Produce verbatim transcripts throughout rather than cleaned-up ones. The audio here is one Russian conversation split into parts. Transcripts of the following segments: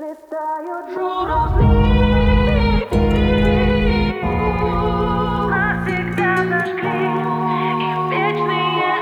Взлетают журавли, навсегда зажгли их вечные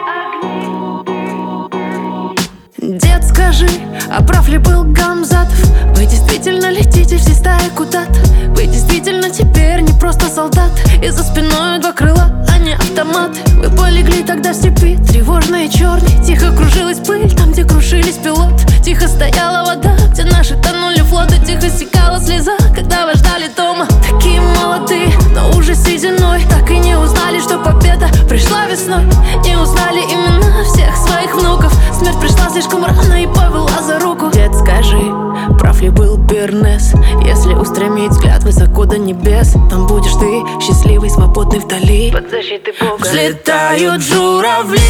огни. Дед, скажи, а прав ли был Гамзатов? Вы действительно летите всей стаей куда-то? Вы действительно теперь не просто солдат, и за спиной два крыла, а не автоматы. Вы полегли тогда в степи, тревожной и черной. Тихо кружилась пыль там, где крушились пилоты. Тихо стояла вода, где наши тонули флоты. Тихо стекала слеза, когда вас ждали дома. Такие молодые, но уже сединой. Так и не узнали, что победа пришла весной. Не узнали имена всех своих внуков. Смерть пришла слишком рано и повела за руку. Дед, скажи, прав ли был Бернес? Если устремить взгляд высоко до небес, там будешь ты, счастливый, свободный вдали, под защитой Бога. Взлетают журавли,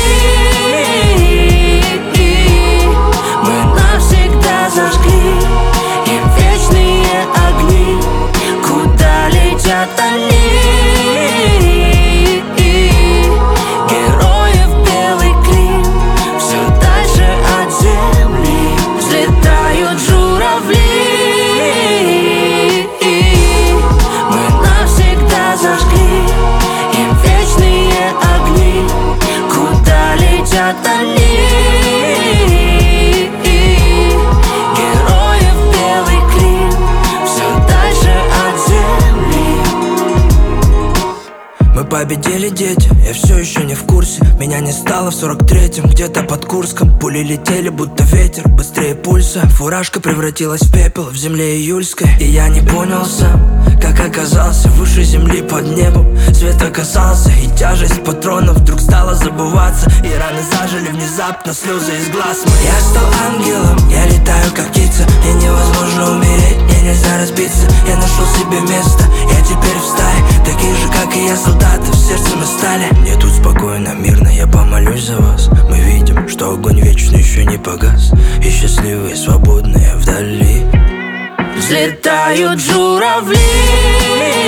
мы навсегда зажгли им вечные огни. Куда летят они? Герои в белый клин, все дальше от земли. Взлетают журавли, мы навсегда зажгли им вечные огни. Куда летят они? Герои в белый клин, все дальше от земли. Мы победили, дети, я все еще не в курсе. Меня не стало в сорок третьем, где-то под Курском. Пули летели, будто ветер, быстрее пульса. Фуражка превратилась в пепел в земле июльской. И я не понял сам, как оказался выше земли под небом. Свет оказался, и тяжесть патронов вдруг стала забываться. И раны зажили внезапно, слезы из глаз моих. Я стал ангелом, я летаю как птица. И невозможно умереть, мне нельзя разбиться. Я нашел себе место, я теперь в стае. Такие же, как и я, солдаты, в сердце мы стали. Мне тут спокойно, мирно, я помолюсь за вас. Мы видим, что огонь вечно еще не погас. И счастливые, свободные вдали. Взлетают журавли,